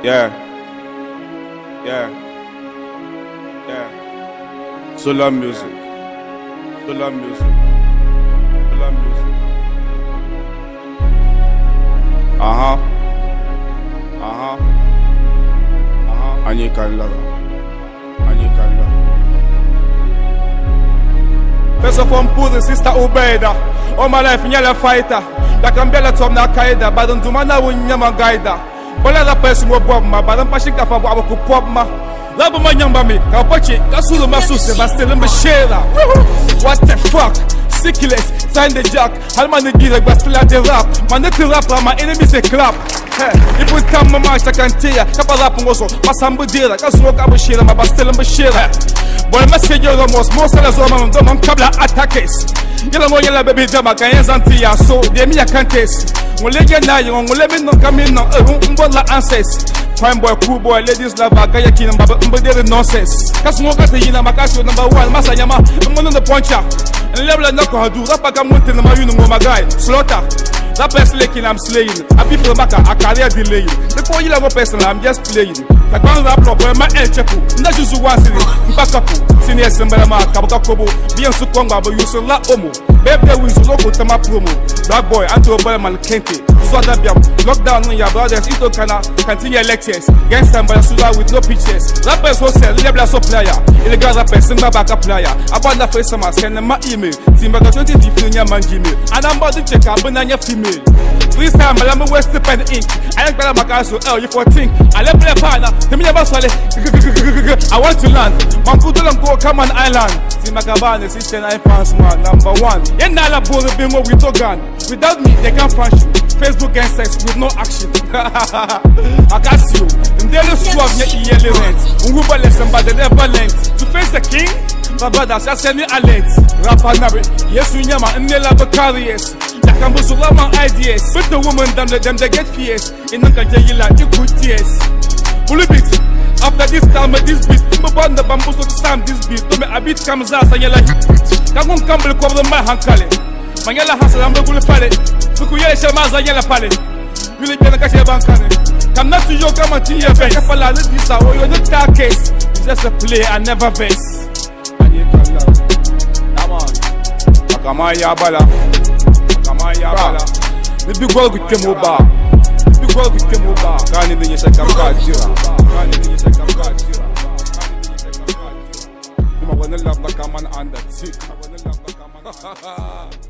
Yeah. Solar music. Ani kallara. Person from Puzi, sister Ubaida. All my life, nyala fighter. That can be a tom na kaida, but don't do mana wunyama guida. But other person will bob ma, but I'm passing up for our pop ma. Love my nyamba me, Kapachi, Kasulu Masuse, but still in the share. What the fuck? Sickles, sign the jack. Halman the gear, but still at the rap. My little rapper, my enemies a clap. If we come, my master can tear. Couple up also, my sambu dealer, because look up a share, my bastel and share. But I must say, you're almost most of the woman, don't Kabla attackers. Yellow baby, Jama, can Zantia, so they me a contest. When they get now, you won't let me not come in on a room, but answers. Fine boy, cool boy, ladies love a guy, king, but there is nonsense. Cause no got the Yinamakasu number one, Masayama, I'm one of the puncher. And level of knock do that back. I'm wanting my union, my guy, slaughter. That person licking, I'm slaying. I be from Maka, a career delaying. Before you have a person, I'm just playing. Like one rap block where my end check. Not just one city, back up. Senior Sembalama, Kabakakobo, Bian Sukonga, but you so la homo. Baby, we so local to my promo. Black boy, Anto Bellman Kente. Swada Biam, lockdown on your brothers, Ito Kana, continue lectures. Gangsta by Suda with no pictures. Rappers will sell, Lebla supplier. Illegal rappers, Simba backup player. About the face of my send my email. Timbaga 2015 man Gmail. And I'm about to check out Banana female. Freestyle, I'm a West Pen Ink. I like Bella Macaso, you for think. I left my partner, tell me about Swale. I want to land. Mamputo and go come on island. Timagabane, 69 pounds man, number one. Yenala Bolo Bimo with Togan. Without me, they can't function. Facebook and sex with no action. I got you. And they don't swap me yearly rent. Uber lesson, but they never lent. To face the king, my brothers just send me a late. Rapper Nabi, yes, we nyama, and they love a carriers. That can boost love my ideas. But the woman, them they get fierce. In the Kajayila, you good tears. Bully beat. After this time, this beat, I'm about the bamboo to stand this beat. To me, a beat comes out, and you're like, come on, come to cover my hankale. Manyala has a number of pallet. Fukuya Shamaza Yella pallet. You live in a cashier bankane. Come not to your come to your face. Kapala, this is how you're the dark case. It's just a play, I never base. And you can love. Come on. Akamaya Bala. Akamaya Bala. The big world with Kemoba. The big world with Kemoba. Can't even use a Kamka Jira. Can't even use a Kamka Jira. I want to love the common and that's it. I want to love the common.